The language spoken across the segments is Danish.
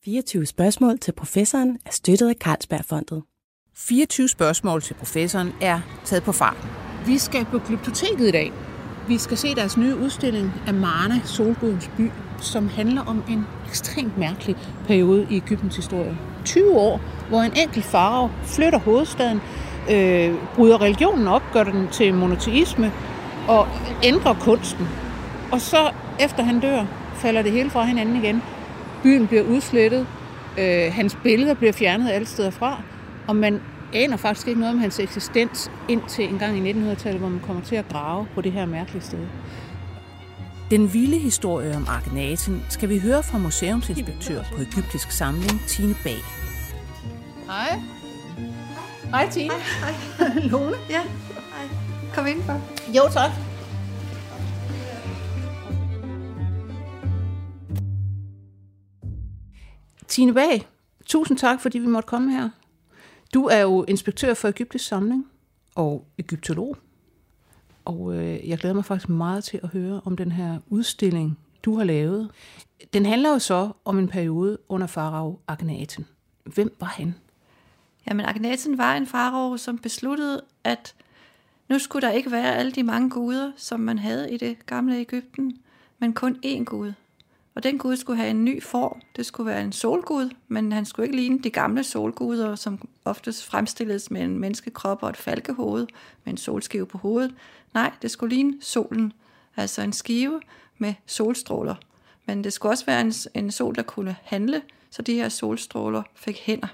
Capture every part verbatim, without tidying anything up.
fireogtyve spørgsmål til professoren er støttet af Carlsbergfondet. fireogtyve spørgsmål til professoren er taget på farten. Vi skal på Glyptoteket i dag. Vi skal se deres nye udstilling Amarna, solgudens by, som handler om en ekstremt mærkelig periode i Egyptens historie. tyve år, hvor en enkelt farao flytter hovedstaden, øh, bryder religionen op, gør den til monoteisme og ændrer kunsten. Og så, efter han dør, falder det hele fra hinanden igen. Byen bliver udslettet, øh, hans billeder bliver fjernet alle steder fra, og man aner faktisk ikke noget om hans eksistens indtil en gang i nittenhundredetallet, hvor man kommer til at grave på det her mærkelige sted. Den vilde historie om Akhenaten skal vi høre fra museumsinspektør på Egyptisk Samling, Tine Bag. Hej. Hej, Tine. Hej. Hej. Lone. Ja, hej. Kom indenfor. Jo, tak. Tine Bag, tusind tak, fordi vi måtte komme her. Du er jo inspektør for Egyptisk Samling og egyptolog. Og øh, jeg glæder mig faktisk meget til at høre om den her udstilling, du har lavet. Den handler jo så om en periode under farao Akhenaten. Hvem var han? Jamen, Akhenaten var en farao, som besluttede, at nu skulle der ikke være alle de mange guder, som man havde i det gamle Egypten, men kun én gud. Og den gud skulle have en ny form. Det skulle være en solgud, men han skulle ikke ligne de gamle solguder, som oftest fremstilledes med en menneskekrop og et falkehoved med en solskive på hovedet. Nej, det skulle ligne solen, altså en skive med solstråler. Men det skulle også være en, en sol, der kunne handle, så de her solstråler fik hænder.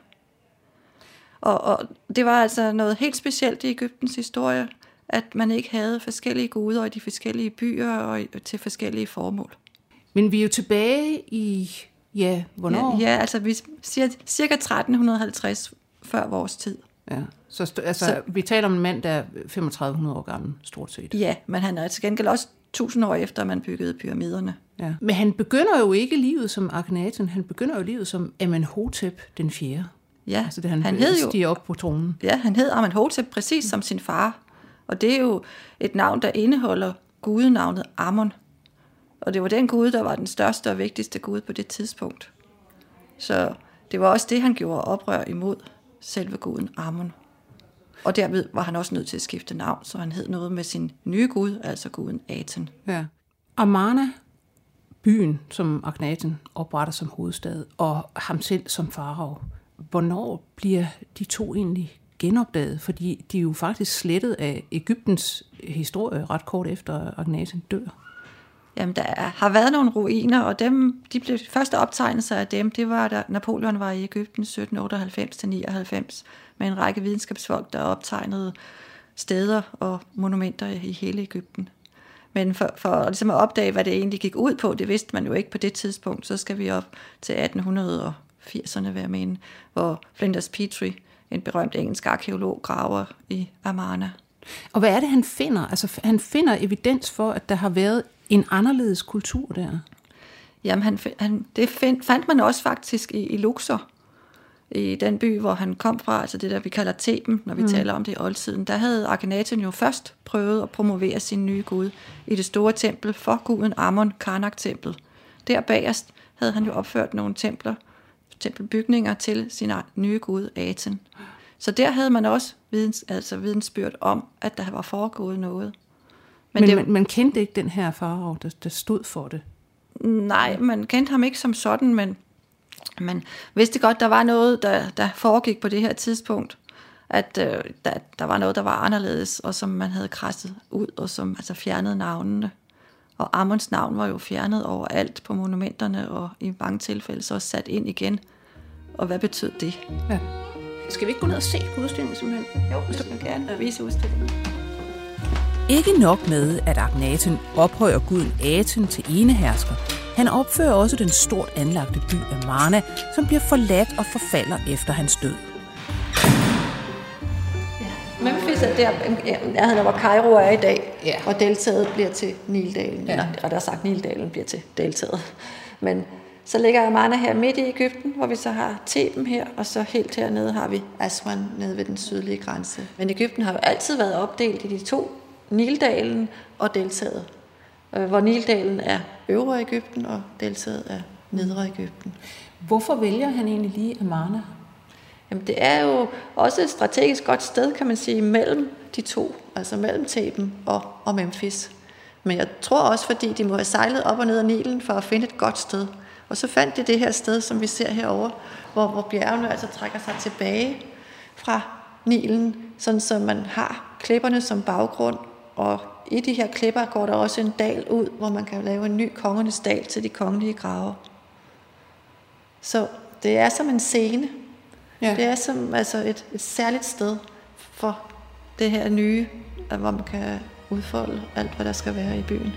Og, og det var altså noget helt specielt i Egyptens historie, at man ikke havde forskellige guder i de forskellige byer og til forskellige formål. Men vi er jo tilbage i, ja, hvornår? Ja, ja, altså vi siger cirka tretten halvtreds før vores tid. Ja, så, altså, så vi taler om en mand, der er femogtredive hundrede år gammel, stort set. Ja, men han er til gengæld også tusind år efter, man byggede pyramiderne. Ja. Men han begynder jo ikke livet som Akhenaten, han begynder jo livet som Amenhotep den fjerde. Ja, altså det han, han hed jo stiger op på tronen. Ja, han hed Amenhotep præcis som sin far. Og det er jo et navn, der indeholder gudenavnet Amon. Og det var den gud, der var den største og vigtigste gud på det tidspunkt. Så det var også det, han gjorde oprør imod, selve guden Amon. Og derved var han også nødt til at skifte navn, så han hed noget med sin nye gud, altså guden Aten. Ja. Amarna, byen, som Akhenaten opretter som hovedstad, og ham selv som farao. Hvornår bliver de to egentlig genopdaget? Fordi de er jo faktisk slettet af Egyptens historie ret kort efter Akhenaten dør. Jamen, der har været nogle ruiner, og dem, de blev første optegnelser af dem, det var, da Napoleon var i Egypten sytten otteoghalvfems til nioghalvfems, med en række videnskabsfolk, der optegnede steder og monumenter i hele Egypten. Men for, for ligesom at opdage, hvad det egentlig gik ud på, det vidste man jo ikke på det tidspunkt, så skal vi op til atten firserne, vil jeg mene, hvor Flinders Petrie, en berømt engelsk arkeolog, graver i Amarna. Og hvad er det, han finder? Altså, han finder evidens for, at der har været en anderledes kultur der. Jamen, han, han, det find, fandt man også faktisk i, i Luxor, i den by, hvor han kom fra, altså det der, vi kalder Theben, når vi mm. taler om det i oldtiden. Der havde Akhenaten jo først prøvet at promovere sin nye gud i det store tempel for guden Amon, Karnak-tempel. Der bagerst havde han jo opført nogle templer, tempelbygninger til sin nye gud Aten. Så der havde man også videns, altså vidensbyrd om, at der var foregået noget. Men, Men det, man, man kendte ikke den her farao, der, der stod for det? Nej, man kendte ham ikke som sådan, men man vidste godt, der var noget, der, der foregik på det her tidspunkt. At øh, der, der var noget, der var anderledes, og som man havde krasset ud, og som altså fjernede navnene. Og Amons navn var jo fjernet overalt på monumenterne, og i mange tilfælde så sat ind igen. Og hvad betød det? Ja. Skal vi ikke gå ned og se på udstillingen simpelthen? Jo, hvis du vil gerne vise udstillingen. Ikke nok med, at Akhenaten ophøjer guden Aten til enehersker. Han opfører også den stort anlagte by Amarna, som bliver forladt og forfalder efter hans død. Ja. Memphis er der, nærheden hvor Kairo er i dag, ja. Og deltaget bliver til Nildalen. Ja. Eller rettere sagt, Nildalen bliver til deltaget. Men så ligger Amarna her midt i Egypten, hvor vi så har Theben her, og så helt hernede har vi Aswan nede ved den sydlige grænse. Men Egypten har jo altid været opdelt i de to, Nildalen og deltaget. Hvor Nildalen er øvre Egypten, og deltaget er nedre Egypten. Hvorfor vælger han egentlig lige Amarna? Jamen, det er jo også et strategisk godt sted, kan man sige, mellem de to, altså mellem Theben og, og Memphis. Men jeg tror også, fordi de må have sejlet op og ned af Nilen for at finde et godt sted. Og så fandt de det her sted, som vi ser herovre, hvor, hvor bjergene altså trækker sig tilbage fra Nilen, sådan så man har klipperne som baggrund, og i de her klipper går der også en dal ud, hvor man kan lave en ny kongernes dal til de kongelige grave. Så det er som en scene. Ja. Det er som altså et, et særligt sted for det her nye, hvor man kan udfolde alt, hvad der skal være i byen.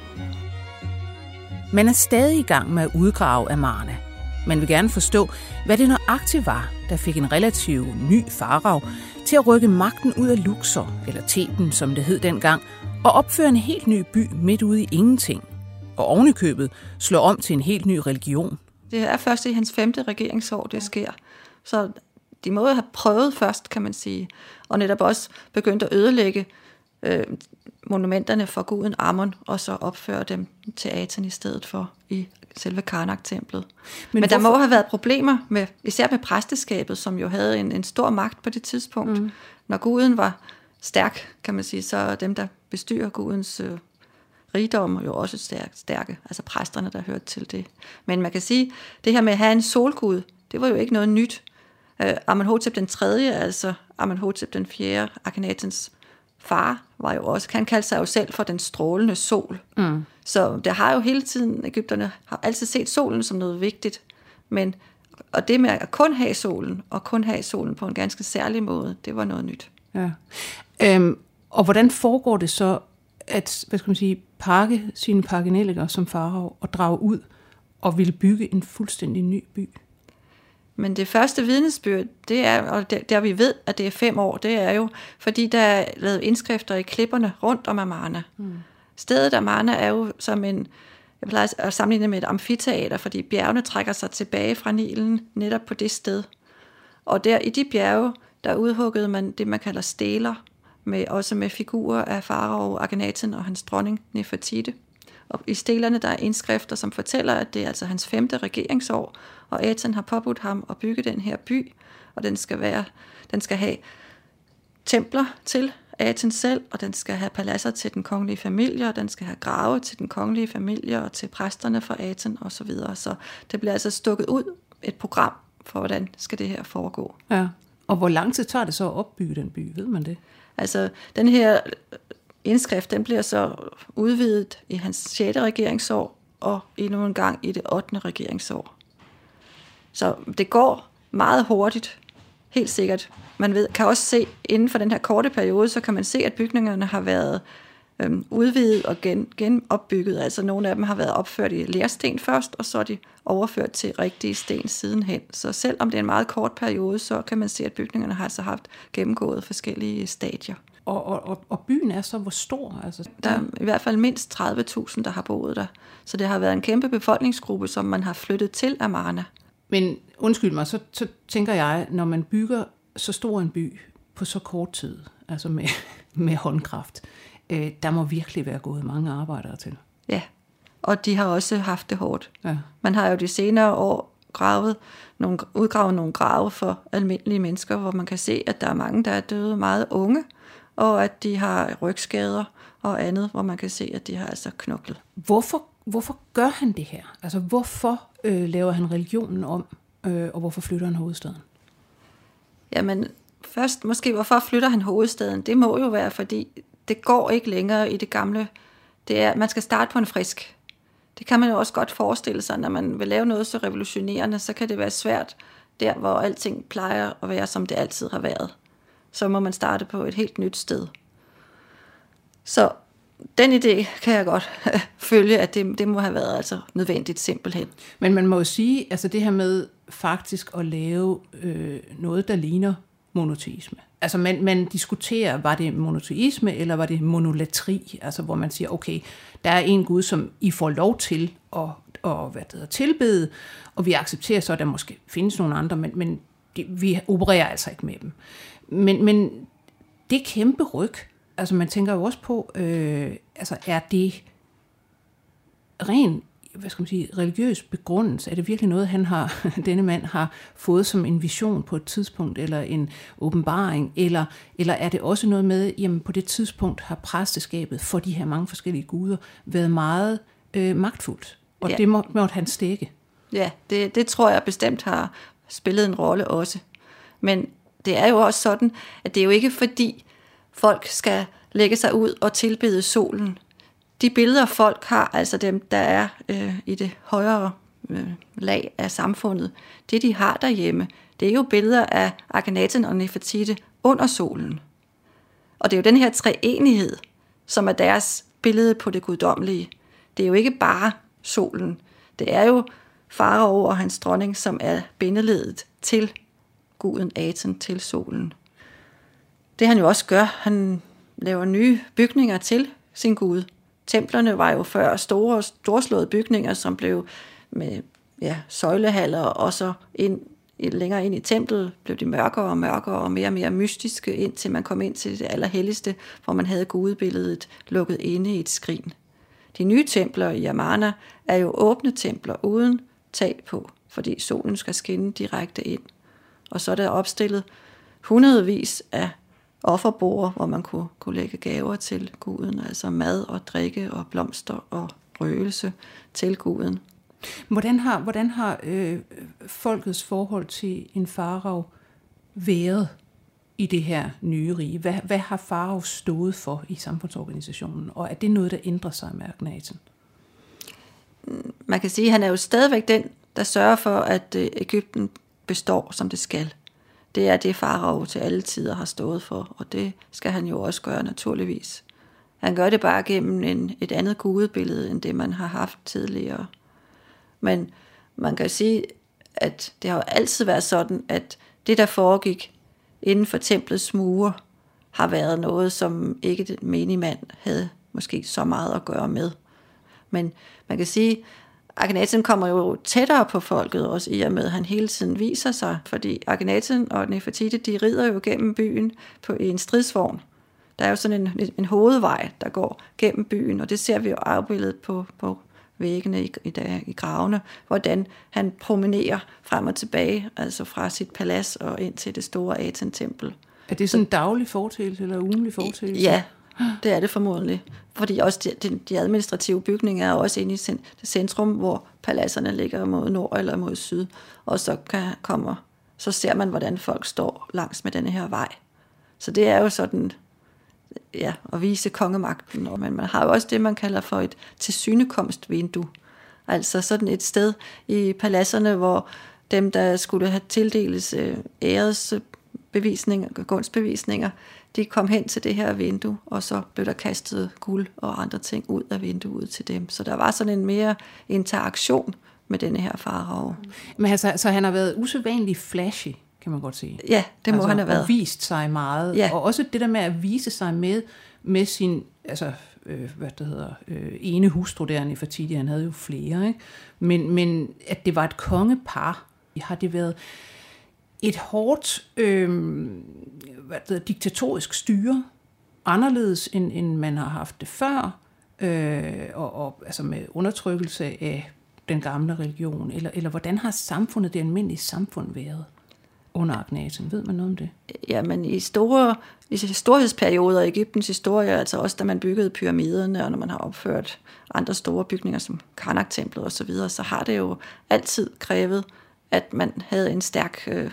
Man er stadig i gang med at udgrave Amarna. Man vil gerne forstå, hvad det nøjagtigt var, der fik en relativt ny farao til at rykke magten ud af Luxor, eller Theben, som det hed dengang, og opføre en helt ny by midt ude i ingenting. Og ovenikøbet slå om til en helt ny religion. Det er først i hans femte regeringsår, det sker. Så de må jo have prøvet først, kan man sige, og netop også begyndt at ødelægge øh, monumenterne for guden Ammon, og så opføre dem til Aten i stedet for i selve Karnak-templet. Men, Men der hvorfor? må have været problemer, med, især med præsteskabet, som jo havde en, en stor magt på det tidspunkt. Mm. Når guden var stærk, kan man sige, så dem, der bestyrer gudens øh, rigdom, jo også stærke, stærke, altså præsterne, der hørte til det. Men man kan sige, det her med at have en solgud, det var jo ikke noget nyt. Uh, Amenhotep den tredje, altså Amenhotep den fjerde, Akhenatens far, var jo også, han kaldte sig jo selv for den strålende sol. Mm. Så det har jo hele tiden, Egypterne har altid set solen som noget vigtigt, men og det med at kun have solen, og kun have solen på en ganske særlig måde, det var noget nyt. Ja. Øhm, og hvordan foregår det så, at, hvad skal man sige, pakke sine pargenelliker som farao og drage ud og ville bygge en fuldstændig ny by? Men det første vidnesbyrd, det er, og der, der vi ved, at det er fem år, det er jo, fordi der er lavet indskrifter i klipperne rundt om Amarna. Mm. Stedet Amarna er jo som en, jeg plejer at sammenligne med et amfiteater, fordi bjergene trækker sig tilbage fra Nilen netop på det sted. Og der i de bjerge, der udhuggede man det, man kalder steler, med, også med figurer af farao Akhenaten og hans dronning Nefertiti. Og i stelerne der er indskrifter, som fortæller, at det er altså hans femte regeringsår, og Aten har påbudt ham at bygge den her by, og den skal være, den skal have templer til Aten selv, og den skal have paladser til den kongelige familie, og den skal have grave til den kongelige familie, og til præsterne for Aten osv. Så, videre. Så det bliver altså stukket ud et program for, hvordan skal det her foregå. Ja. Og hvor lang tid tager det så at opbygge den by, ved man det? Altså, den her indskrift, den bliver så udvidet i hans sjette regeringsår, og endnu en gang i det ottende regeringsår. Så det går meget hurtigt, helt sikkert. Man ved, kan også se, inden for den her korte periode, så kan man se, at bygningerne har været øhm, udvidet og gen, genopbygget. Altså nogle af dem har været opført i lersten først, og så er de overført til rigtige sten sidenhen. Så selvom det er en meget kort periode, så kan man se, at bygningerne har altså haft gennemgået forskellige stadier. Og, og, og byen er så hvor stor? Altså, der er i hvert fald mindst tredive tusind, der har boet der. Så det har været en kæmpe befolkningsgruppe, som man har flyttet til Amarna. Men undskyld mig, så, så tænker jeg, når man bygger så stor en by på så kort tid, altså med, med håndkraft, øh, der må virkelig være gået mange arbejdere til. Ja, og de har også haft det hårdt. Ja. Man har jo de senere år gravet nogle, udgravet nogle grave for almindelige mennesker, hvor man kan se, at der er mange, der er døde meget unge, og at de har rygskader og andet, hvor man kan se, at de har altså knoklet. Hvorfor, hvorfor gør han det her? Altså, hvorfor øh, laver han religionen om, øh, og hvorfor flytter han hovedstaden? Jamen, først måske, hvorfor flytter han hovedstaden? Det må jo være, fordi det går ikke længere i det gamle. Det er, man skal starte på en frisk. Det kan man jo også godt forestille sig, når man vil lave noget så revolutionerende, så kan det være svært der, hvor alting plejer at være, som det altid har været. Så må man starte på et helt nyt sted. Så den idé kan jeg godt følge, at det, det må have været altså nødvendigt simpelthen. Men man må jo sige, altså det her med faktisk at lave øh, noget, der ligner monoteisme. Altså man, man diskuterer, var det monoteisme, eller var det monolatri? Altså hvor man siger, okay, der er en Gud, som I får lov til at, at hvad det hedder, tilbede, og vi accepterer så, at der måske findes nogle andre, men, men de, vi opererer altså ikke med dem. Men, men det er kæmpe ryg. Altså man tænker jo også på, øh, altså er det ren hvad skal man sige, religiøs begrundelse? Er det virkelig noget, han har, denne mand har fået som en vision på et tidspunkt, eller en åbenbaring, eller, eller er det også noget med, jamen på det tidspunkt har præsteskabet for de her mange forskellige guder været meget øh, magtfuldt, og ja. det må, måtte han stikke? Ja, det, det tror jeg bestemt har spillet en rolle også. Men det er jo også sådan, at det er jo ikke fordi folk skal lægge sig ud og tilbede solen. De billeder folk har, altså dem der er øh, i det højere øh, lag af samfundet, det de har derhjemme, det er jo billeder af Akhenaten og Nefertiti under solen. Og det er jo den her treenighed, som er deres billede på det guddommelige. Det er jo ikke bare solen. Det er jo farao og hans dronning, som er bindeledet til guden Aten, til solen. Det han jo også gør, han laver nye bygninger til sin gud. Templerne var jo før store, storslåede bygninger, som blev med ja, søjlehaller, og så ind, længere ind i templet blev de mørkere og mørkere og mere og mere mystiske, indtil man kom ind til det allerhelligste, hvor man havde gudebilledet lukket inde i et skrin. De nye templer i Amarna er jo åbne templer uden tag på, fordi solen skal skinne direkte ind. Og så er der opstillet hundredvis af offerborde, hvor man kunne, kunne lægge gaver til guden, altså mad og drikke og blomster og røgelse til guden. Hvordan har, hvordan har øh, folkets forhold til en farao været i det her nye rige? Hvad, hvad har farao stået for i samfundsorganisationen, og er det noget, der ændrer sig med Akhenaten? Man kan sige, at han er jo stadigvæk den, der sørger for, at Egypten består, som det skal. Det er det, farao til alle tider har stået for, og det skal han jo også gøre naturligvis. Han gør det bare gennem en, et andet gudebillede, end det man har haft tidligere. Men man kan sige, at det har jo altid været sådan, at det, der foregik inden for templets mure, har været noget, som ikke den menige mand havde måske så meget at gøre med. Men man kan sige, Akhenaten kommer jo tættere på folket, også i og med, at han hele tiden viser sig, fordi Akhenaten og Nefertiti, de rider jo gennem byen på en stridsvogn. Der er jo sådan en, en hovedvej, der går gennem byen, og det ser vi jo afbildet på, på væggene i, i, i gravene, hvordan han promenerer frem og tilbage, altså fra sit palads og ind til det store Aten-tempel. Er det sådan en daglig foretagelse eller ugenlig foretagelse? Ja, det er det formodentlig. Fordi også de, de administrative bygninger er også inde i det centrum, hvor paladserne ligger mod nord eller mod syd. Og så kan, kommer, så ser man, hvordan folk står langs med denne her vej. Så det er jo sådan, ja, at vise kongemagten. Men man har jo også det, man kalder for et tilsynekomstvindue. Altså sådan et sted i paladserne, hvor dem, der skulle have tildeles æresbevisninger, gunstbevisninger, de kom hen til det her vindue, og så blev der kastet guld og andre ting ud af vinduet til dem. Så der var sådan en mere interaktion med denne her farao. Men altså, så han har været usædvanligt flashy, kan man godt sige. Ja, det må altså, han have været. Og vist sig meget. Ja. Og også det der med at vise sig med, med sin, altså, øh, hvad det hedder, øh, ene hustru der, Nefertiti, han havde jo flere, ikke? Men, men at det var et kongepar, har det været et hårdt øh, hvad det hedder, diktatorisk styre, anderledes end, end man har haft det før, øh, og, og altså med undertrykkelse af den gamle religion, eller, eller hvordan har samfundet, det almindelige samfund, været under Akhenaten? Ved man noget om det? Jamen i store i storhedsperioder i Egyptens historie, altså også da man byggede pyramiderne, og når man har opført andre store bygninger som Karnak-templet osv., så, så har det jo altid krævet, at man havde en stærk øh,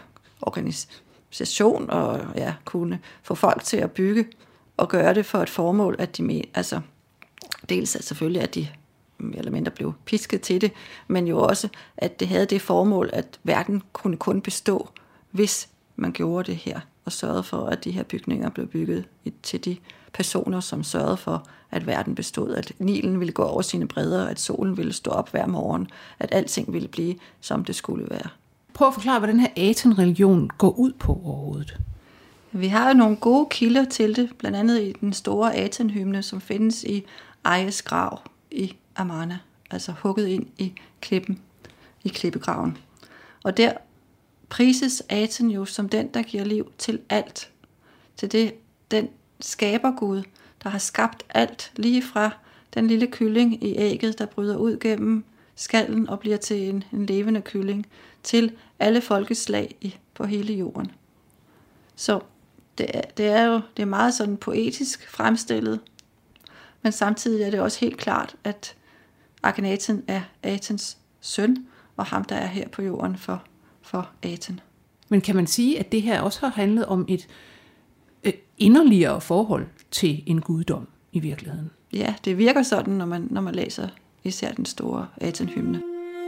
organisation og ja, kunne få folk til at bygge og gøre det for et formål, at de med, altså dels at selvfølgelig, at de eller mindre blev pisket til det, men jo også, at det havde det formål, at verden kunne kun bestå, hvis man gjorde det her, og sørgede for, at de her bygninger blev bygget til de personer, som sørgede for, at verden bestod, at Nilen ville gå over sine bredder, at solen ville stå op hver morgen, at alting ville blive, som det skulle være. Prøv at forklare, hvad den her Aten-religion går ud på overhovedet. Vi har jo nogle gode kilder til det, blandt andet i den store Aten-hymne, som findes i Ayes grav i Amarna, altså hugget ind i klippen, i klippegraven. Og der prises Aten jo som den, der giver liv til alt. Til det, den skabergud, der har skabt alt, lige fra den lille kylling i ægget, der bryder ud gennem skallen og bliver til en, en levende kylling til alle folkeslag i, på hele jorden. Så det er, det er jo det er meget sådan poetisk fremstillet, men samtidig er det også helt klart, at Akhenaten er Atens søn, og ham, der er her på jorden for, for Aten. Men kan man sige, at det her også har handlet om et øh, inderligere forhold til en guddom i virkeligheden? Ja, det virker sådan, når man, når man læser især den store Aten-hymne.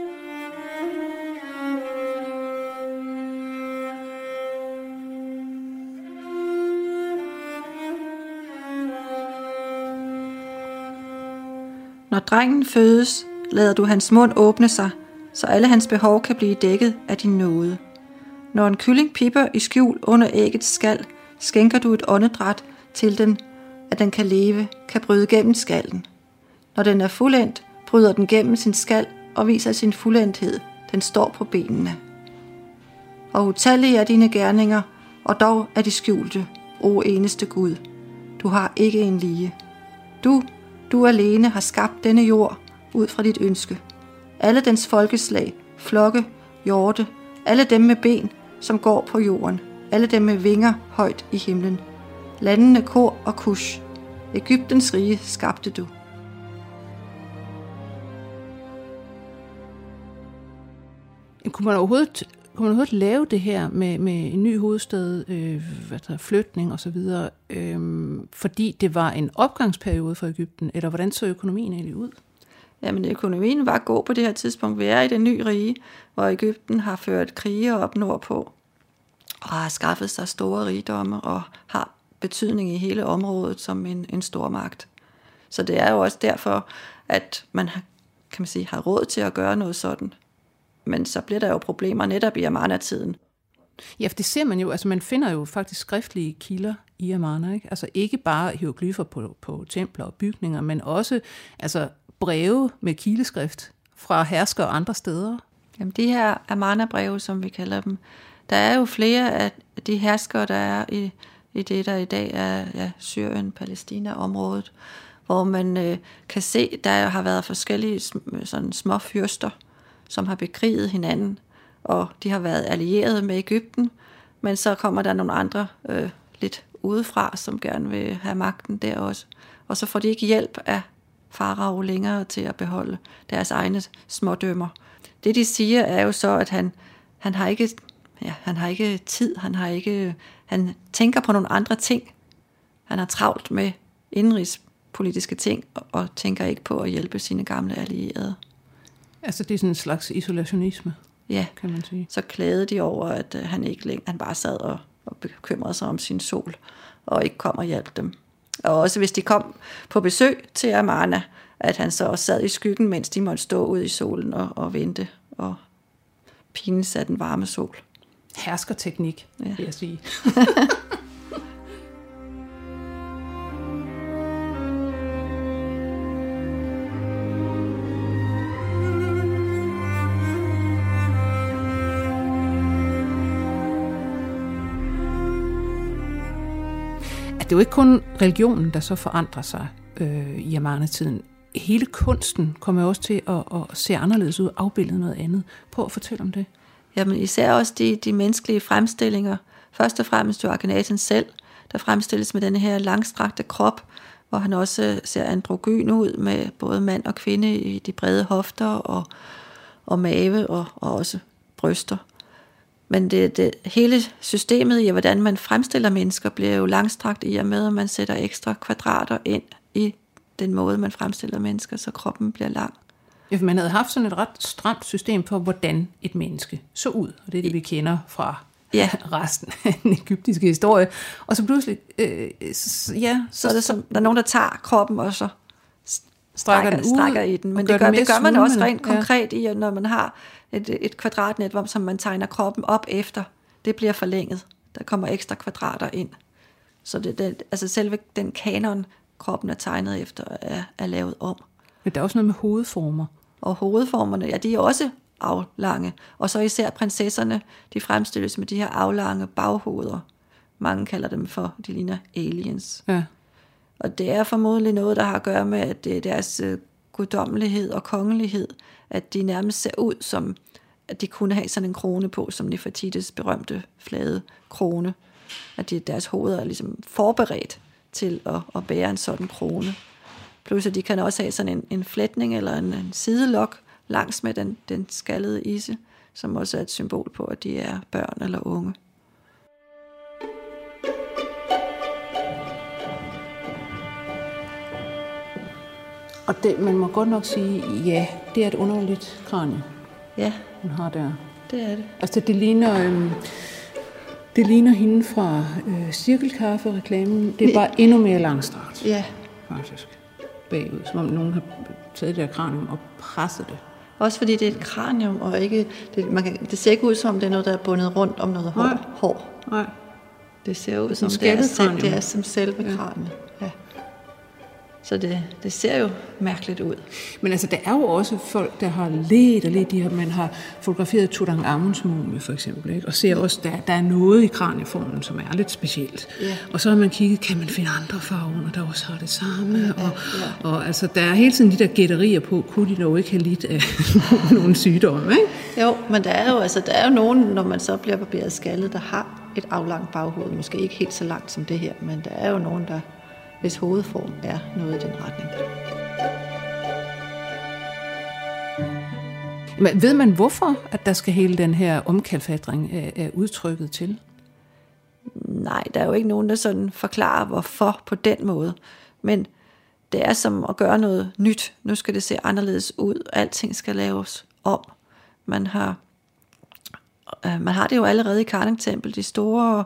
Når drengen fødes, lader du hans mund åbne sig, så alle hans behov kan blive dækket af din nåde. Når en kylling pipper i skjul under æggets skal, skænker du et åndedræt til den, at den kan leve, kan bryde gennem skallen. Når den er fuldendt, bryder den gennem sin skal og viser sin fuldendthed. Den står på benene. Og utallige er dine gerninger, og dog er de skjulte, o eneste Gud. Du har ikke en lige. Du, du alene har skabt denne jord ud fra dit ønske. Alle dens folkeslag, flokke, hjorte, alle dem med ben, som går på jorden, alle dem med vinger højt i himlen. Landene Kor og Kush. Egyptens rige skabte du. Kunne man overhovedet, kunne man overhovedet lave det her med, med en ny hovedstad, øh, hvad der, flytning osv., øh, fordi det var en opgangsperiode for Egypten, eller hvordan så økonomien egentlig ud? Jamen, økonomien var god på det her tidspunkt. Vi er i det nye rige, hvor Egypten har ført krige op nordpå, og har skaffet sig store rigdomme, og har betydning i hele området som en, en stormagt. Så det er jo også derfor, at man har, kan man sige, har råd til at gøre noget sådan. Men så bliver der jo problemer netop i Amarna-tiden. Ja, for det ser man jo, altså man finder jo faktisk skriftlige kilder i Amarna, ikke? Altså ikke bare hieroglyfer på, på templer og bygninger, men også altså breve med kileskrift fra hersker og andre steder. Jamen de her Amarna-breve, som vi kalder dem, der er jo flere af de herskere, der er i, i det, der i dag er ja, Syrien, Palæstina-området, hvor man øh, kan se, der har været forskellige sådan små fyrster, som har bekriget hinanden, og de har været allierede med Egypten, men så kommer der nogle andre øh, lidt udefra, som gerne vil have magten der også. Og så får de ikke hjælp af farao længere til at beholde deres egne smådømmer. Det de siger er jo så, at han, han, har ikke, ja, han har ikke tid, han, har ikke, han tænker på nogle andre ting. Han har travlt med indenrigspolitiske ting, og, og tænker ikke på at hjælpe sine gamle allierede. Altså det er sådan en slags isolationisme, ja, kan man sige. Så klagede de over, at uh, han ikke længere, han bare sad og, og bekymrede sig om sin sol, og ikke kom og hjalp dem. Og også hvis de kom på besøg til Amarna, at han så også sad i skyggen, mens de måtte stå ude i solen og, og vente og pines af den varme sol. Herskerteknik, ja. Vil jeg sige. Det er jo ikke kun religionen, der så forandrer sig øh, i Amarna-tiden. Hele kunsten kommer jo også til at, at se anderledes ud, afbilde noget andet. Prøv at fortælle om det. Jamen især også de, de menneskelige fremstillinger. Først og fremmest jo Akhenaten selv, der fremstilles med den her langstrakte krop, hvor han også ser androgyn ud med både mand og kvinde i de brede hofter og, og mave og, og også bryster. Men det, det, hele systemet i, hvordan man fremstiller mennesker, bliver jo langstrakt i og med, at man sætter ekstra kvadrater ind i den måde, man fremstiller mennesker, så kroppen bliver lang. Ja, for man havde haft sådan et ret stramt system for, hvordan et menneske så ud. Og det er det, vi kender fra ja. resten af den egyptiske historie. Og så pludselig, øh, ja... Så, så er det som, der er nogen, der tager kroppen og så strækker, strækker, den ud, strækker i den. Men det gør, det gør man også rent konkret i, når man har et, et kvadratnet, hvor som man tegner kroppen op efter. Det bliver forlænget. Der kommer ekstra kvadrater ind. Så det, det, altså selve den kanon, kroppen er tegnet efter, er, er lavet om. Men der er også noget med hovedformer. Og hovedformerne, ja, de er også aflange. Og så især prinsesserne, de fremstilles med de her aflange baghoveder. Mange kalder dem for, de ligner aliens. Ja. Og det er formodentlig noget, der har at gøre med, at deres guddommelighed og kongelighed, at de nærmest ser ud som, at de kunne have sådan en krone på, som Nefertites berømte flade krone. At de, deres hoveder er ligesom forberedt til at, at bære en sådan krone. Plus at de kan også have sådan en, en flætning eller en, en sidelok langs med den, den skaldede isse, som også er et symbol på, at de er børn eller unge. Og det, man må godt nok sige, ja, det er et underligt kranie, Ja, hun har der. det er det. Altså det ligner, øhm, det ligner hende fra øh, cirkelkaffe-reklamen. Det er bare endnu mere langstrakt, Ja, faktisk, bagud. Som om nogen har taget det der kranium og presset det. også fordi det er et kranium, og ikke, det, man kan, det ser ikke ud som, det er noget, der er bundet rundt om noget hår. Nej. hår. Nej. Det ser ud som, som det er, skaldet selv, kranium. det er som selve Ja. kraniet. Ja. Så det, det ser jo mærkeligt ud. Men altså, der er jo også folk, der har let og let. De har, man har fotograferet Tutankhamons mumie, for eksempel, ikke? Og ser også, der, der er noget i kranieformen, som er lidt specielt. Ja. Og så har man kigget, kan man finde andre farver, der også har det samme? Ja, og, ja. og altså, der er hele tiden de der gætterier på, kunne de dog ikke have lidt af nogle sygdomme, ikke? Jo, men der er jo, altså, der er jo nogen, når man så bliver barberet skaldet, der har et aflangt baghoved. Måske ikke helt så langt som det her, men der er jo nogen, der hvis hovedform er noget i den retning. Men ved man, hvorfor at der skal hele den her omkalfatring af, af udtrykket til? Nej, der er jo ikke nogen, der sådan forklarer, hvorfor på den måde. Men det er som at gøre noget nyt. Nu skal det se anderledes ud. Alting skal laves om. Man har, øh, man har det jo allerede i Karnak-tempel. De store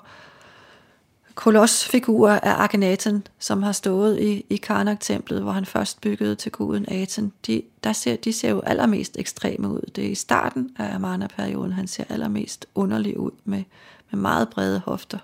kolossfigurer af Akhenaten, som har stået i, i Karnak-templet, hvor han først byggede til guden Aten, de, der ser, de ser jo allermest ekstreme ud. Det er i starten af Amarna-perioden, han ser allermest underlig ud, med, med meget brede hofter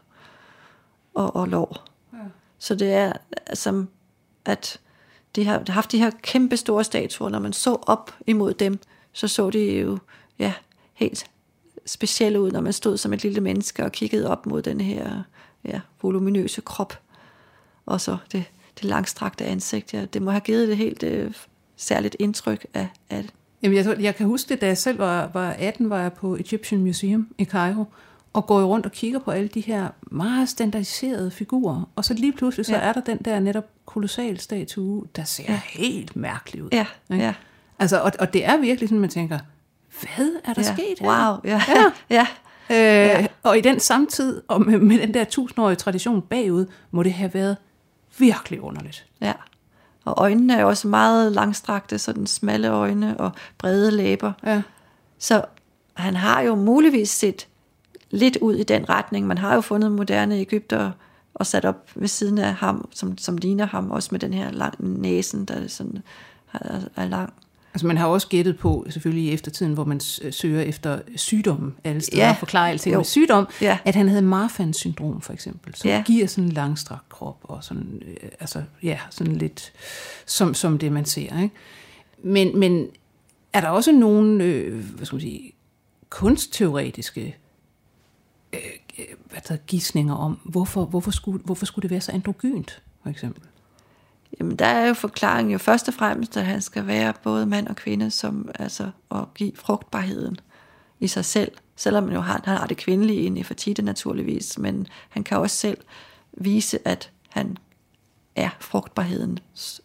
og, og lår. Ja. Så det er som, at de har haft de her kæmpe store statuer, når man så op imod dem, så så de jo ja, helt specielle ud, når man stod som et lille menneske og kiggede op mod den her ja, voluminøse krop, og så det, det langstrakte ansigt. Ja, det må have givet det helt øh, særligt indtryk af, af det. Jamen, jeg, jeg kan huske det, da jeg selv var, var atten, var jeg på Egyptian Museum i Cairo, og går rundt og kigger på alle de her meget standardiserede figurer, og så lige pludselig, så ja. er der den der netop kolossal statue, der ser ja. helt mærkelig ud. Ja, ikke? ja. Altså, og, og det er virkelig sådan, man tænker, hvad er der ja. sket her? Wow, ja. ja. ja. Øh, ja. Og i den samtid, og med, med den der tusindårige tradition bagud, må det have været virkelig underligt. Ja, og øjnene er jo også meget langstrakte, sådan smalle øjne og brede læber. Ja. Så han har jo muligvis set lidt ud i den retning. Man har jo fundet moderne egypter og sat op ved siden af ham, som, som ligner ham, også med den her lang næsen, der sådan er, er lang. Altså man har også gættet på, selvfølgelig i eftertiden, hvor man søger efter sygdommen alle steder, ja. og forklarer alting med sygdom, ja. at han havde Marfans syndrom for eksempel, som ja. giver sådan en langstrakt krop, og sådan, øh, altså, ja, sådan lidt som, som det, man ser. Ikke? Men, men er der også nogle, øh, hvad skal man sige, kunstteoretiske øh, hvad der gidsninger om, hvorfor, hvorfor, skulle, hvorfor skulle det være så androgynt, for eksempel? Jamen, der er jo forklaringen jo først og fremmest, at han skal være både mand og kvinde, som altså at give frugtbarheden i sig selv. Selvom han jo har, han har det kvindelige i Nefertiti naturligvis, men han kan også selv vise, at han er frugtbarheden.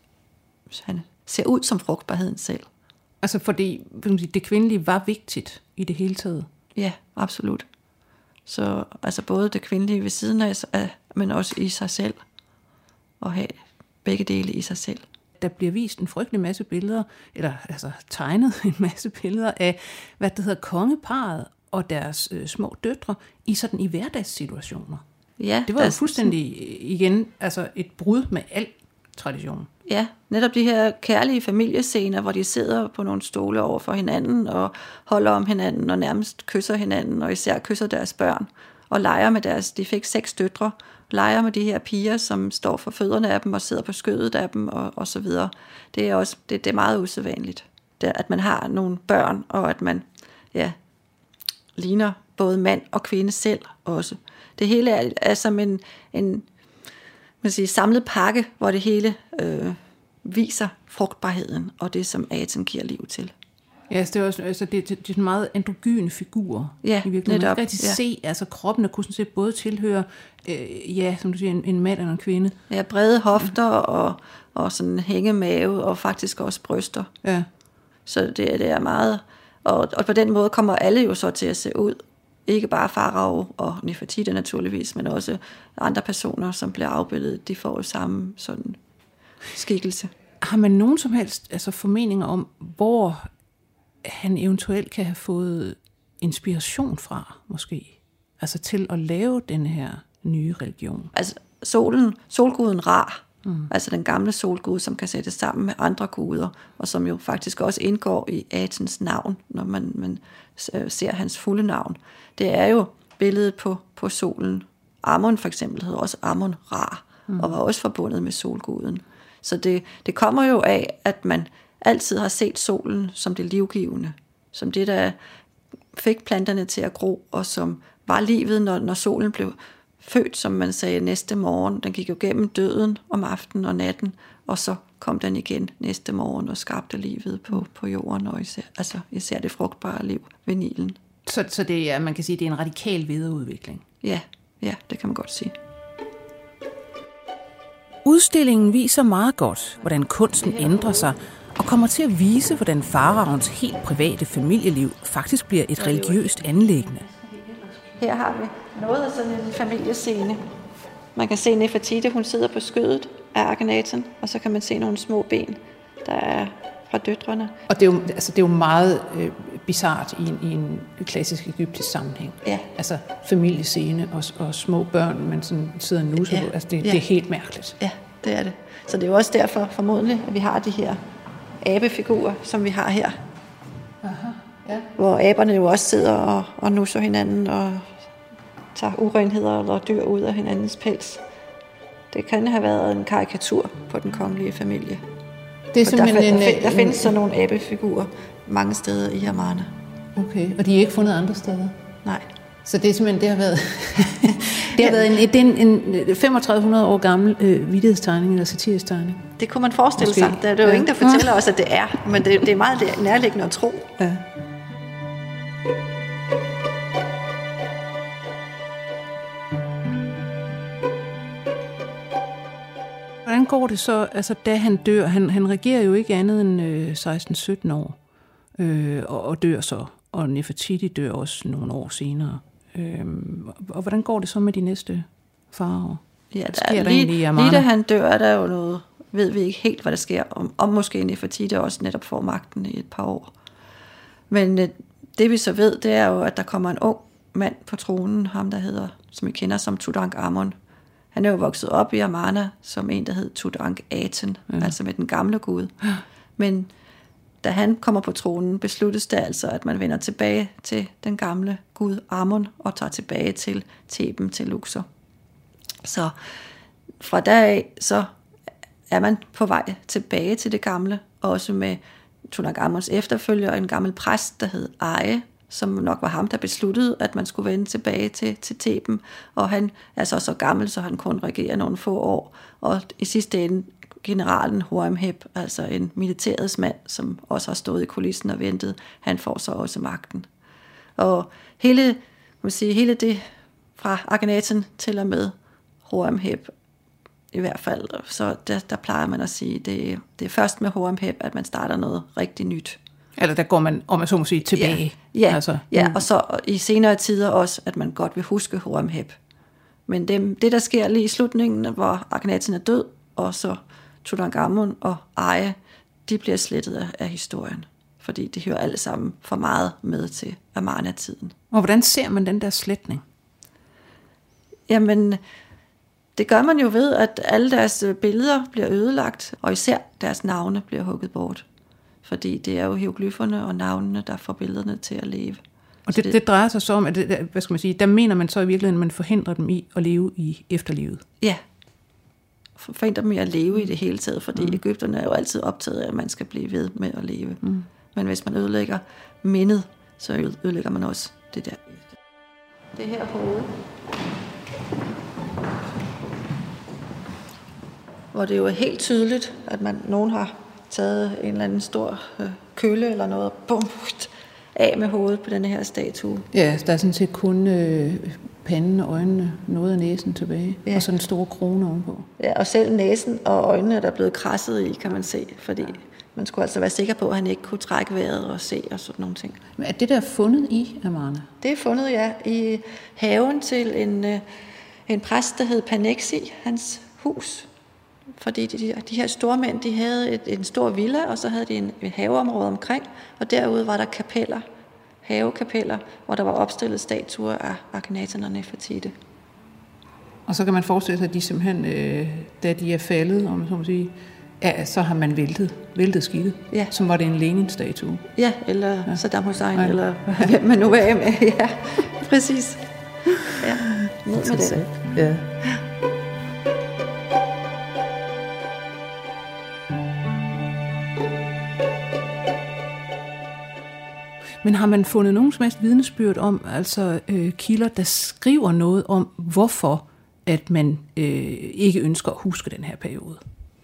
Han ser ud som frugtbarheden selv. Altså fordi det kvindelige var vigtigt i det hele taget? Ja, absolut. Så altså både det kvindelige ved siden af, men også i sig selv. Og have begge dele i sig selv. Der bliver vist en frygtelig masse billeder, eller altså tegnet en masse billeder af, hvad det hedder, kongeparret og deres øh, små døtre i sådan i hverdagssituationer. Ja, det var jo fuldstændig igen altså et brud med al tradition. Ja, netop de her kærlige familiescener, hvor de sidder på nogle stole over for hinanden og holder om hinanden og nærmest kysser hinanden, og især kysser deres børn og leger med deres, de fik seks døtre, leger med de her piger, som står for fødderne af dem og sidder på skødet af dem og, og så videre. Det er også det, det er meget usædvanligt, det, at man har nogle børn, og at man ja, ligner både mand og kvinde selv også. Det hele er, er som en, en man siger, samlet pakke, hvor det hele øh, viser frugtbarheden og det, som Aten giver liv til. Ja, det er også, altså det, det, det er en meget androgyne figur. Ja, i virkeligheden. Man kan rigtig ja. se, altså kroppen kunne sådan set både tilhøre, øh, ja, som du siger, en, en mand eller en kvinde. Ja, brede hofter og, og sådan hængemave og faktisk også bryster. Ja. Så det, det er meget, og, og på den måde kommer alle jo så til at se ud. Ikke bare farao og Nefertiti naturligvis, men også andre personer, som bliver afbildet, de får jo samme sådan skikkelse. Har man nogen som helst altså formeninger om, hvor han eventuelt kan have fået inspiration fra, måske? Altså til at lave den her nye religion? Altså solen, solguden Ra, mm. altså den gamle solgud, som kan sættes sammen med andre guder, og som jo faktisk også indgår i Atens navn, når man, man ser hans fulde navn. Det er jo billedet på, på solen. Amon for eksempel hedder også Amon Ra, mm. og var også forbundet med solguden. Så det, det kommer jo af, at man altid har set solen som det livgivende, som det, der fik planterne til at gro, og som var livet, når, når solen blev født, som man sagde, næste morgen. Den gik jo gennem døden om aftenen og natten, og så kom den igen næste morgen og skabte livet på, på jorden, og især, altså især det frugtbare liv ved Nilen. Så, så det er, man kan sige, det er en radikal videreudvikling? Ja, ja, det kan man godt sige. Udstillingen viser meget godt, hvordan kunsten ændrer sig, og kommer til at vise, hvordan faraoens helt private familieliv faktisk bliver et religiøst anliggende. Her har vi noget af sådan en familiescene. Man kan se Nefertiti, hun sidder på skødet af Akhenaten, og så kan man se nogle små ben, der er fra døtrene. Og det er jo, altså det er jo meget øh, bizart i en, i en klassisk egyptisk sammenhæng. Ja. Altså familiescene og, og små børn, man sådan sidder nu, så ja. altså det, ja. det er helt mærkeligt. Ja, det er det. Så det er jo også derfor formodentlig, at vi har de her abefigurer, som vi har her. Aha, ja. Hvor aberne jo også sidder og, og nusser hinanden og tager urenheder eller dyr ud af hinandens pels. Det kan have været en karikatur på den kongelige familie. Det er simpelthen der, en, der, der findes sådan nogle abefigurer mange steder i Amarna. Okay, og de er ikke fundet andre steder? Nej. Så det er simpelthen, det har været, det har været en, det er en, en femogtredive hundrede år gammel øh, vittighedstegning eller satirisk tegning. Det kunne man forestille Måske. sig. Der er jo ja. ingen, der fortæller os, at det er, men det, det er meget nærliggende at tro. Ja. Hvordan går det så, altså da han dør? Han, han regerer jo ikke andet end øh, seksten sytten år, øh, og, og dør så. Og Nefertiti dør også nogle år senere. Øh, og hvordan går det så med de næste faraoer? Ja, der sker er, der lige, egentlig i Amarna? Lige da han dør, er der jo noget, ved vi ikke helt, hvad der sker. Om, om måske Nefertiti også netop får magten i et par år. Men øh, det vi så ved, det er jo, at der kommer en ung mand på tronen, ham der hedder, som vi kender som Tutankhamon. Han er jo vokset op i Amarna som en, der hed Tutankhaten, ja. altså med den gamle gud. Men da han kommer på tronen, besluttes det altså, at man vender tilbage til den gamle gud Amon og tager tilbage til Theben, til Luxor. Så fra deraf så er man på vej tilbage til det gamle, også med Tutankhamons efterfølger, en gammel præst, der hed Aje, som nok var ham, der besluttede, at man skulle vende tilbage til, til Theben. Og han er så så gammel, så han kun regerer nogle få år. Og i sidste ende generalen Horemheb, altså en militærets mand, som også har stået i kulissen og ventet, han får så også magten. Og hele, må sige, hele det fra Akhenaten til og med Horemheb, i hvert fald, så der, der plejer man at sige, det, det er først med Horemheb, at man starter noget rigtig nyt. Eller der går man, om man så må sige, tilbage. Ja, ja, altså, ja, og så i senere tider også, at man godt vil huske Horemheb. Men det, det der sker lige i slutningen, hvor Akhenaten er død, og så Tutankhamon og Aje, de bliver slettet af, af historien. Fordi det hører alle sammen for meget med til Amarna-tiden. Og hvordan ser man den der sletning? Jamen, det gør man jo ved, at alle deres billeder bliver ødelagt, og især deres navne bliver hugget bort. Fordi det er jo hieroglyferne og navnene, der får billederne til at leve. Og det, det, det drejer sig så om, at det, hvad skal man sige, der mener man så i virkeligheden, at man forhindrer dem i at leve i efterlivet. Ja, forhindrer dem i at leve i det hele taget, fordi mm. Egypterne er jo altid optaget af, at man skal blive ved med at leve. Mm. Men hvis man ødelægger mindet, så ødelægger man også det der. Det her hoved, hvor det jo er helt tydeligt, at man, nogen har taget en eller anden stor øh, kølle eller noget, bum, af med hovedet på den her statue. Ja, der er sådan set kun øh, panden og øjnene, noget af næsen tilbage, ja. Og så en stor krone ovenpå. Ja, og selv næsen og øjnene er der blevet krasset i, kan man se, fordi man skulle altså være sikker på, at han ikke kunne trække vejret og se og sådan nogle ting. Men er det der fundet i Amarna? Det er fundet, ja, i haven til en, øh, en præst, der hed Panexi, hans hus. Fordi de, de her stormænd, de havde et, en stor villa, og så havde de en, et haveområde omkring, og derude var der kapeller, havekapeller, hvor der var opstillet statuer af Akhenaten og Nefertiti. Og så kan man forestille sig, at de simpelthen, øh, da de er faldet, om så må sige, ja, så har man væltet, væltet skidtet, ja. Som var det en Lenin-statue. Ja, eller ja. Saddam Hussein, ja. Eller hvem man nu er med. Ja, præcis. Ja, ned med det. Ja. Men har man fundet nogen som helst vidnesbyrd om, altså øh, kilder, der skriver noget om, hvorfor at man øh, ikke ønsker at huske den her periode?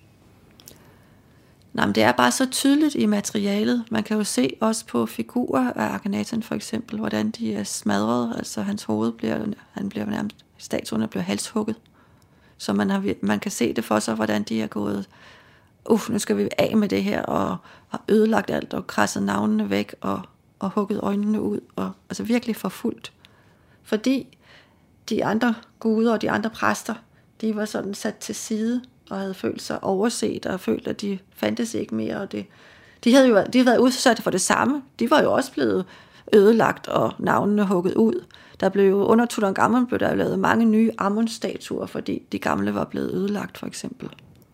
Nej, men det er bare så tydeligt i materialet. Man kan jo se også på figurer af Akhenaten for eksempel, hvordan de er smadret. Altså hans hoved bliver, han bliver nærmest, statuerne bliver halshugget. Så man, har, man kan se det for sig, hvordan de er gået, uff, nu skal vi af med det her, og har ødelagt alt og krasset navnene væk, og og hugget øjnene ud, og altså virkelig forfulgt. Fordi de andre guder og de andre præster, de var sådan sat til side, og havde følt sig overset, og følt, at de fandtes ikke mere. Og det, de havde jo de havde været udsat for det samme. De var jo også blevet ødelagt, og navnene hugget ud. Der blev jo, under Tutankhamon blev der jo lavet mange nye Amon-statuer, fordi de gamle var blevet ødelagt, for eksempel.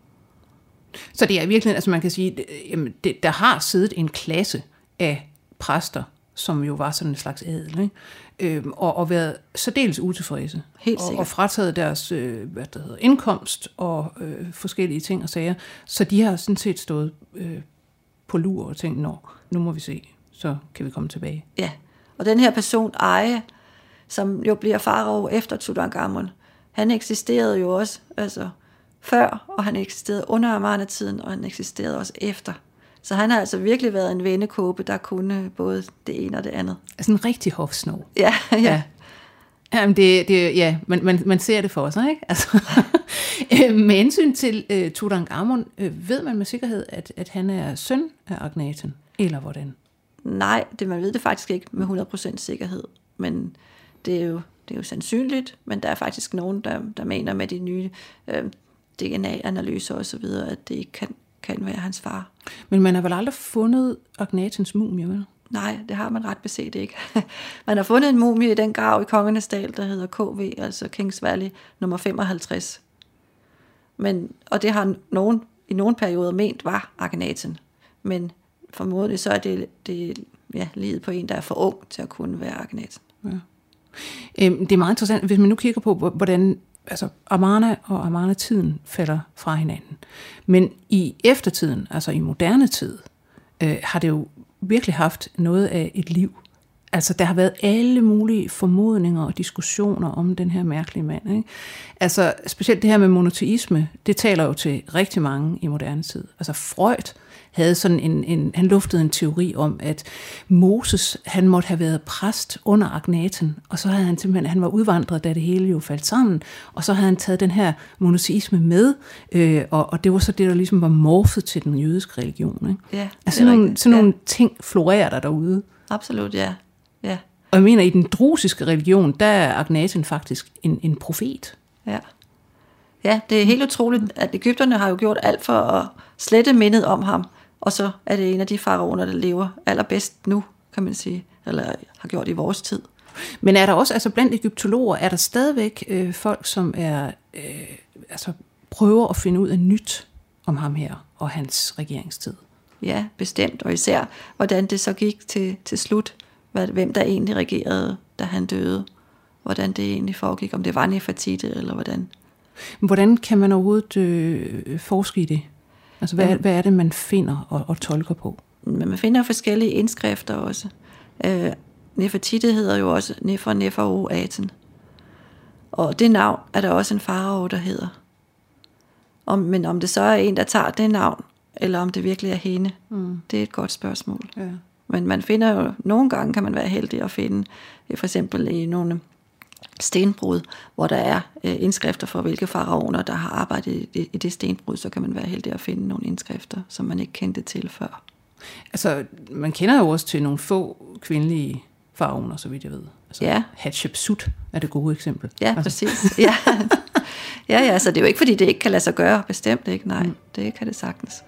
Så det er virkelig, altså man kan sige, jamen det, der har siddet en klasse af præster, som jo var sådan en slags adel, ikke? Øhm, og, og været særdeles utilfredse. Helt og, sikkert. og frataget deres øh, hvad der hedder, indkomst og øh, forskellige ting og sager. Så de har sådan set stået øh, på lur og tænkt, nå, nu må vi se, så kan vi komme tilbage. Ja, og den her person, Eje, som jo bliver farao efter Tutankhamon, han eksisterede jo også altså, før, og han eksisterede under Amarna-tiden, og han eksisterede også efter. Så han har altså virkelig været en vendekåbe, der kunne både det ene og det andet. Altså en rigtig hofsnor. Ja, ja. ja. Jamen det, det, ja, man, man, man ser det for sig, ikke? Altså, med hensyn til uh, Tutankhamon, uh, ved man med sikkerhed, at, at han er søn af Akhenaten, eller hvordan? Nej, det, man ved det faktisk ikke med hundrede procent sikkerhed, men det er jo, det er jo sandsynligt, men der er faktisk nogen, der, der mener med de nye øh, D N A-analyser og så videre, at det ikke kan, kan være hans far. Men man har vel aldrig fundet Akhenatens mumie, vel? Nej, det har man ret beset ikke. Man har fundet en mumie i den grav i Kongernes Dal, der hedder K V, altså Kings Valley nummer femoghalvtreds. Men, og det har nogen i nogle perioder ment var Akhenaten. Men formodentlig så er det, det ja, liget på en, der er for ung til at kunne være Akhenaten. Ja. Øhm, det er meget interessant, hvis man nu kigger på, hvordan altså Amarna og Amarna-tiden falder fra hinanden. Men i eftertiden, altså i moderne tid, øh, har det jo virkelig haft noget af et liv. Altså, der har været alle mulige formodninger og diskussioner om den her mærkelige mand, ikke? Altså, specielt det her med monoteisme, det taler jo til rigtig mange i moderne tid. Altså, Freud havde sådan en, en han luftede en teori om, at Moses, han måtte have været præst under Akhenaten, og så havde han simpelthen, han var udvandret, da det hele jo faldt sammen, og så havde han taget den her monoteisme med, øh, og, og det var så det, der ligesom var morfet til den jødiske religion, ikke? Ja, altså, sådan nogle, sådan nogle ja. ting florerer der derude. Absolut, ja. Ja. Og jeg mener, i den drusiske religion, der er Akhenaten faktisk en, en profet. Ja. Ja, det er helt utroligt, at egypterne har jo gjort alt for at slette mindet om ham, og så er det en af de faraoner, der lever allerbedst nu, kan man sige, eller har gjort i vores tid. Men er der også, altså blandt egyptologer, er der stadigvæk øh, folk, som er, øh, altså prøver at finde ud af nyt om ham her og hans regeringstid? Ja, bestemt, og især hvordan det så gik til, til slut, hvem der egentlig regerede, da han døde, hvordan det egentlig foregik, om det var Nefertiti eller hvordan. Hvordan kan man overhovedet øh, forske i det? Altså, hvad, hvad er det, man finder og, og tolker på? Men man finder forskellige indskrifter også. Øh, Nefertiti hedder jo også Nefer Nefer-Aten. Og det navn er der også en farao, der hedder. Om, men om det så er en, der tager det navn, eller om det virkelig er hende, mm. det er et godt spørgsmål. Ja. Men man finder jo, nogle gange kan man være heldig at finde, for eksempel i nogle stenbrud, hvor der er øh, indskrifter for, hvilke faraoner, der har arbejdet i det, i det stenbrud, så kan man være heldig at finde nogle indskrifter, som man ikke kendte til før. Altså, man kender jo også til nogle få kvindelige faraoner, så vidt jeg ved. Altså, ja. Hatshepsut er det gode eksempel. Ja, altså. præcis. Ja. ja, ja, så det er jo ikke, fordi det ikke kan lade sig gøre, bestemt ikke. Nej, mm. det kan det sagtens.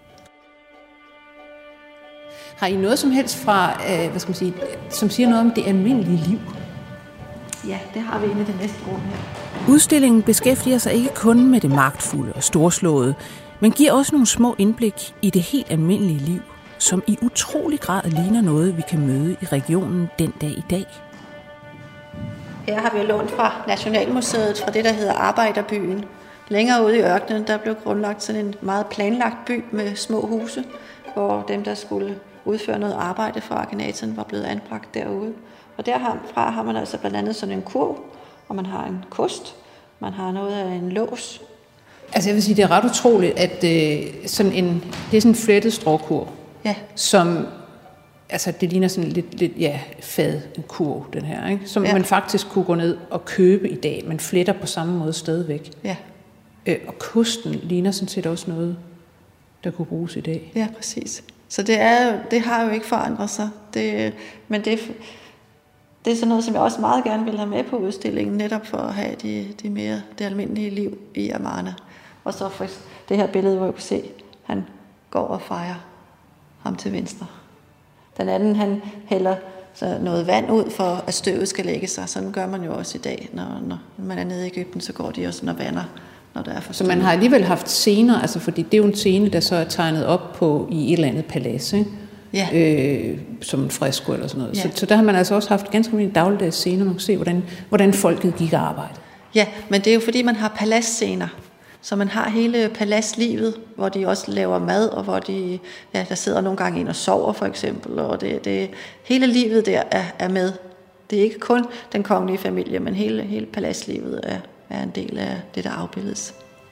Har I noget som helst fra, øh, hvad skal man sige, som siger noget om det almindelige liv? Ja, det har vi inde i det næste rum her. Udstillingen beskæftiger sig ikke kun med det magtfulde og storslåede, men giver også nogle små indblik i det helt almindelige liv, som i utrolig grad ligner noget, vi kan møde i regionen den dag i dag. Her har vi lånt fra Nationalmuseet, fra det, der hedder Arbejderbyen. Længere ude i ørkenen, der blev grundlagt sådan en meget planlagt by med små huse, hvor dem, der skulle udføre noget arbejde fra Akhenaten, var blevet anbragt derude. Og derfra har man altså blandt andet sådan en kurv, og man har en kost, man har noget af en lås. Altså jeg vil sige, det er ret utroligt, at øh, sådan en, det er sådan en flettet stråkurv, ja. Som, altså det ligner sådan lidt, lidt ja, fad en kurv, den her, ikke? Som ja. Man faktisk kunne gå ned og købe i dag, men fletter på samme måde stadigvæk. Ja. Øh, og kosten ligner sådan set også noget, der kunne bruges i dag. Ja, præcis. Så det, er, det har jo ikke forandret sig. Det, men det, det er sådan noget, som jeg også meget gerne vil have med på udstillingen, netop for at have de, de mere, det almindelige liv i Amarna. Og så for det her billede, hvor jeg kunne se, han går og fejrer ham til venstre. Den anden, han hælder så noget vand ud, for at støvet skal lægge sig. Sådan gør man jo også i dag. Når, når man er nede i Egypten, så går de også og vander, når der er for støvet. Så man har alligevel haft scener, altså fordi det er jo en scene, der så er tegnet op på i et eller andet palads, ikke? Ja. Øh, som en fresko eller sådan noget. Ja. Så, så der har man altså også haft ganske mange dagligdags scener, man kan se, hvordan, hvordan folket gik og arbejdede. Ja, men det er jo fordi, man har paladsscener. Så man har hele paladslivet, hvor de også laver mad, og hvor de, ja, der sidder nogle gange en og sover for eksempel, og det, det, hele livet der er, er med. Det er ikke kun den kongelige familie, men hele, hele paladslivet er, er en del af det, der afbildes.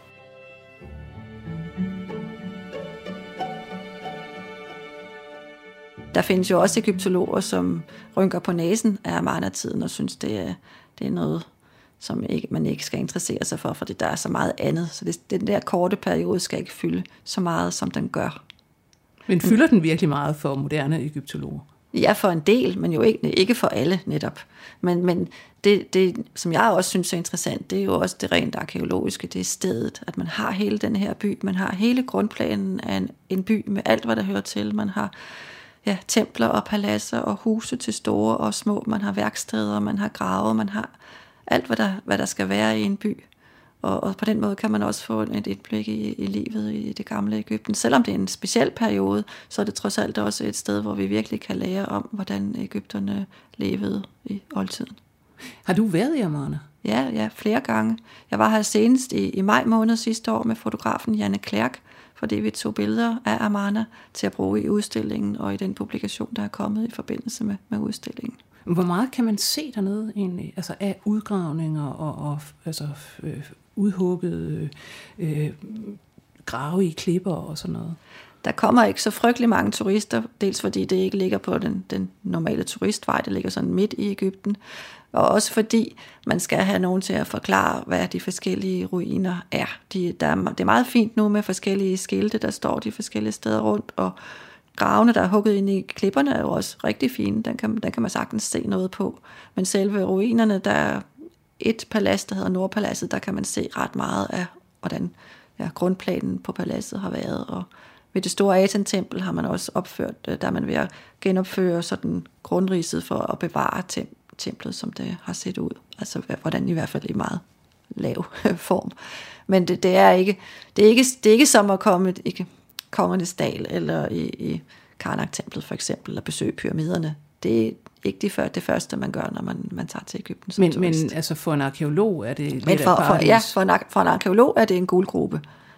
Der findes jo også egyptologer, som rynker på næsen af Amarna-tiden og synes, det er, det er noget, som ikke, man ikke skal interessere sig for, fordi der er så meget andet. Så det, den der korte periode skal ikke fylde så meget, som den gør. Men fylder den virkelig meget for moderne egyptologer? Ja, for en del, men jo ikke, ikke for alle netop. Men, men det, det, som jeg også synes er interessant, det er jo også det rent arkæologiske, det er stedet, at man har hele den her by, man har hele grundplanen af en, en by med alt, hvad der hører til. Man har ja, templer og paladser og huse til store og små, man har værksteder, man har grave, man har alt, hvad der, hvad der skal være i en by. Og, og på den måde kan man også få et indblik i, i livet i det gamle Egypten. Selvom det er en speciel periode, så er det trods alt også et sted, hvor vi virkelig kan lære om, hvordan egypterne levede i oldtiden. Har du været i Amarna? Ja, ja, flere gange. Jeg var her senest i, i maj måned sidste år med fotografen Janne Klerk, fordi vi tog billeder af Amarna til at bruge i udstillingen og i den publikation, der er kommet i forbindelse med, med udstillingen. Hvor meget kan man se dernede egentlig, altså af udgravninger og, og altså, øh, udhuggede øh, grave i klipper og sådan noget? Der kommer ikke så frygtelig mange turister, dels fordi det ikke ligger på den, den normale turistvej, det ligger sådan midt i Egypten, og også fordi man skal have nogen til at forklare, hvad de forskellige ruiner er. De, der er det er meget fint nu med forskellige skilte, der står de forskellige steder rundt, og gravene, der er hugget ind i klipperne, er jo også rigtig fine. Den kan, den kan man sagtens se noget på. Men selve ruinerne, der er et palads, der hedder Nordpaladset, der kan man se ret meget af, hvordan ja, grundplanen på paladset har været. Og ved det store Aten-tempel har man også opført, der er man ved at genopføre sådan grundridset for at bevare tem- templet, som det har set ud. Altså hvordan i hvert fald i meget lav form. Men det, det, er, ikke, det, er, ikke, det er ikke som at komme ikke, Kongernes Dal eller i, i Karnak-templet for eksempel, og besøge pyramiderne. Det er ikke det, før, det første, man gør, når man, man tager til Egypten som men, turist. Men altså for en arkeolog er det lidt men for, af for, ja, for en, for en arkeolog er det en guldgruppe.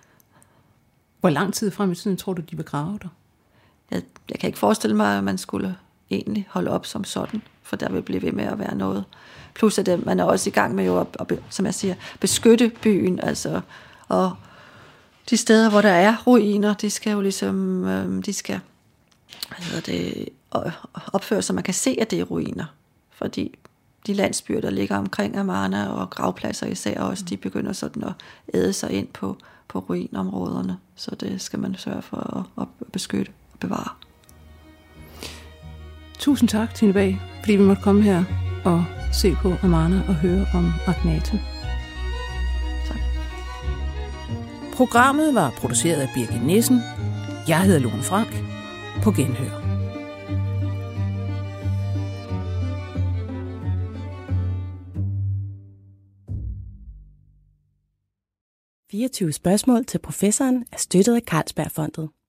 Hvor lang tid frem i tiden tror du, de vil grave der? Jeg, jeg kan ikke forestille mig, at man skulle egentlig holde op som sådan, for der vil blive ved med at være noget. Plus at man er også i gang med jo at, at, som jeg siger, beskytte byen, altså og de steder, hvor der er ruiner, de skal jo ligesom, øh, de skal hvad hedder det, opføre, så man kan se, at det er ruiner. Fordi de landsbyer, der ligger omkring Amarna og gravpladser især også, de begynder sådan at æde sig ind på, på ruinområderne. Så det skal man sørge for at, at beskytte og bevare. Tusind tak, Tine Bag, fordi vi måtte komme her og se på Amarna og høre om Akhenaten. Tak. Programmet var produceret af Birgit Nissen. Jeg hedder Lone Frank. På genhør. fireogtyve spørgsmål til professoren er støttet af Carlsbergfondet.